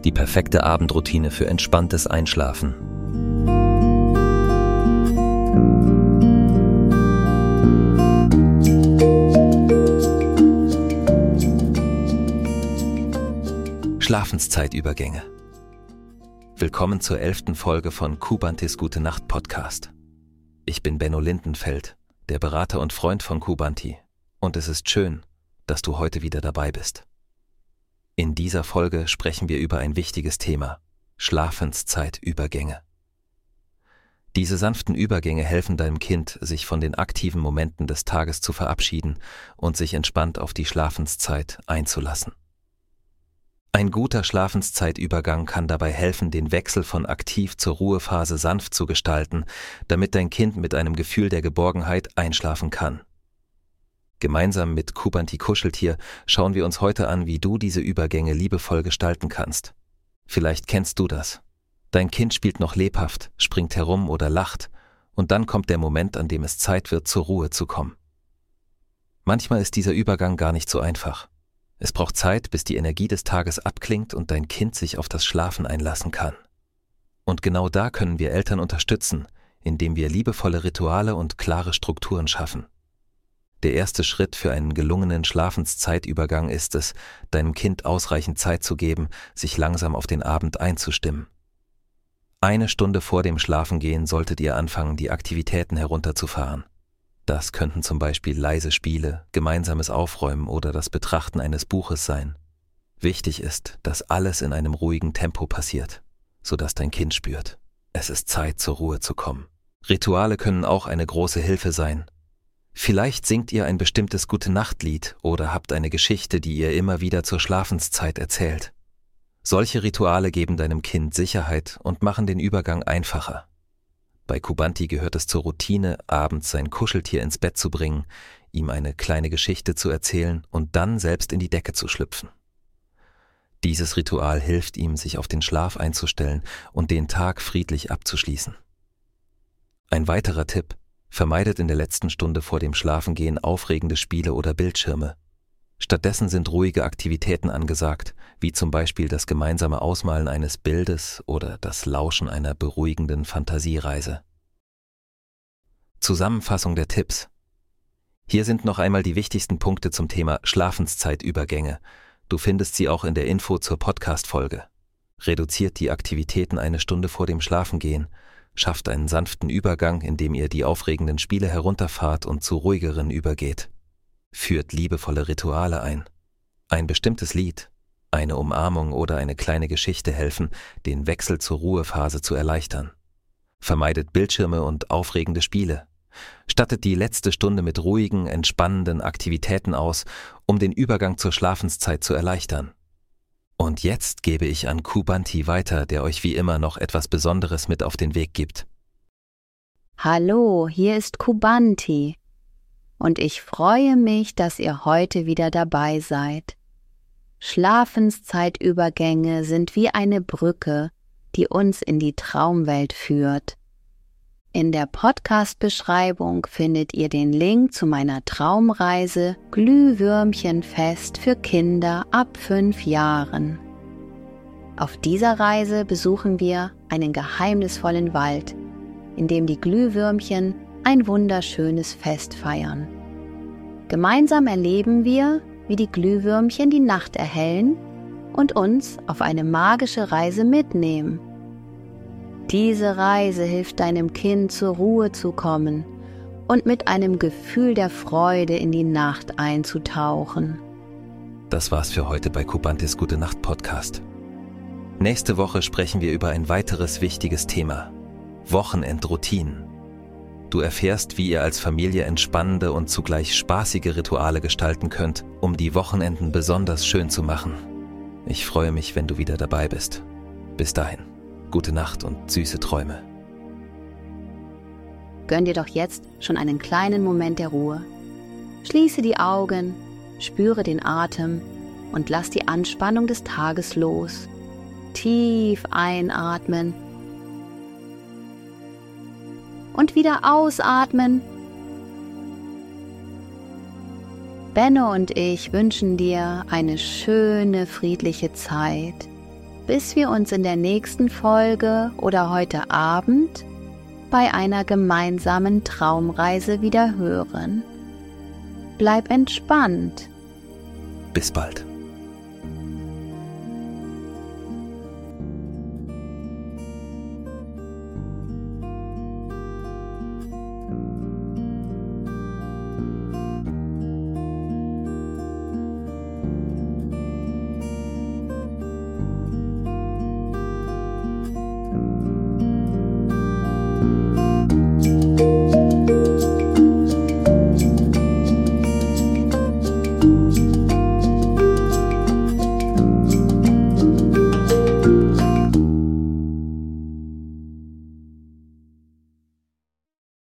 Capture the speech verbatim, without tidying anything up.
Die perfekte Abendroutine für entspanntes Einschlafen. Schlafenszeitübergänge. Willkommen zur elften Folge von Kubantis Gute-Nacht-Podcast. Ich bin Benno Lindenfeld, der Berater und Freund von Kubanti, und es ist schön, dass du heute wieder dabei bist. In dieser Folge sprechen wir über ein wichtiges Thema: Schlafenszeitübergänge. Diese sanften Übergänge helfen deinem Kind, sich von den aktiven Momenten des Tages zu verabschieden und sich entspannt auf die Schlafenszeit einzulassen. Ein guter Schlafenszeitübergang kann dabei helfen, den Wechsel von aktiv zur Ruhephase sanft zu gestalten, damit dein Kind mit einem Gefühl der Geborgenheit einschlafen kann. Gemeinsam mit Kubanti Kuscheltier schauen wir uns heute an, wie du diese Übergänge liebevoll gestalten kannst. Vielleicht kennst du das. Dein Kind spielt noch lebhaft, springt herum oder lacht, und dann kommt der Moment, an dem es Zeit wird, zur Ruhe zu kommen. Manchmal ist dieser Übergang gar nicht so einfach. Es braucht Zeit, bis die Energie des Tages abklingt und dein Kind sich auf das Schlafen einlassen kann. Und genau da können wir Eltern unterstützen, indem wir liebevolle Rituale und klare Strukturen schaffen. Der erste Schritt für einen gelungenen Schlafenszeitübergang ist es, deinem Kind ausreichend Zeit zu geben, sich langsam auf den Abend einzustimmen. Eine Stunde vor dem Schlafengehen solltet ihr anfangen, die Aktivitäten herunterzufahren. Das könnten zum Beispiel leise Spiele, gemeinsames Aufräumen oder das Betrachten eines Buches sein. Wichtig ist, dass alles in einem ruhigen Tempo passiert, sodass dein Kind spürt: Es ist Zeit, zur Ruhe zu kommen. Rituale können auch eine große Hilfe sein. Vielleicht singt ihr ein bestimmtes Gute-Nacht-Lied oder habt eine Geschichte, die ihr immer wieder zur Schlafenszeit erzählt. Solche Rituale geben deinem Kind Sicherheit und machen den Übergang einfacher. Bei Kubanti gehört es zur Routine, abends sein Kuscheltier ins Bett zu bringen, ihm eine kleine Geschichte zu erzählen und dann selbst in die Decke zu schlüpfen. Dieses Ritual hilft ihm, sich auf den Schlaf einzustellen und den Tag friedlich abzuschließen. Ein weiterer Tipp: Vermeidet in der letzten Stunde vor dem Schlafengehen aufregende Spiele oder Bildschirme. Stattdessen sind ruhige Aktivitäten angesagt, wie zum Beispiel das gemeinsame Ausmalen eines Bildes oder das Lauschen einer beruhigenden Fantasiereise. Zusammenfassung der Tipps. Hier sind noch einmal die wichtigsten Punkte zum Thema Schlafenszeitübergänge. Du findest sie auch in der Info zur Podcast-Folge. Reduziert die Aktivitäten eine Stunde vor dem Schlafengehen. Schafft einen sanften Übergang, indem ihr die aufregenden Spiele herunterfahrt und zu ruhigeren übergeht. Führt liebevolle Rituale ein. Ein bestimmtes Lied, eine Umarmung oder eine kleine Geschichte helfen, den Wechsel zur Ruhephase zu erleichtern. Vermeidet Bildschirme und aufregende Spiele. Stattet die letzte Stunde mit ruhigen, entspannenden Aktivitäten aus, um den Übergang zur Schlafenszeit zu erleichtern. Und jetzt gebe ich an Kubanti weiter, der euch wie immer noch etwas Besonderes mit auf den Weg gibt. Hallo, hier ist Kubanti. Und ich freue mich, dass ihr heute wieder dabei seid. Schlafenszeitübergänge sind wie eine Brücke, die uns in die Traumwelt führt. In der Podcast-Beschreibung findet ihr den Link zu meiner Traumreise Glühwürmchenfest für Kinder ab fünf Jahren. Auf dieser Reise besuchen wir einen geheimnisvollen Wald, in dem die Glühwürmchen ein wunderschönes Fest feiern. Gemeinsam erleben wir, wie die Glühwürmchen die Nacht erhellen und uns auf eine magische Reise mitnehmen. Diese Reise hilft deinem Kind, zur Ruhe zu kommen und mit einem Gefühl der Freude in die Nacht einzutauchen. Das war's für heute bei Kubantis Gute-Nacht-Podcast. Nächste Woche sprechen wir über ein weiteres wichtiges Thema: Wochenendroutinen. Du erfährst, wie ihr als Familie entspannende und zugleich spaßige Rituale gestalten könnt, um die Wochenenden besonders schön zu machen. Ich freue mich, wenn du wieder dabei bist. Bis dahin, gute Nacht und süße Träume. Gönn dir doch jetzt schon einen kleinen Moment der Ruhe. Schließe die Augen, spüre den Atem und lass die Anspannung des Tages los. Tief einatmen und wieder ausatmen. Benno und ich wünschen dir eine schöne, friedliche Zeit. bis wir uns in der nächsten Folge oder heute Abend bei einer gemeinsamen Traumreise wieder hören. Bleib entspannt. Bis bald.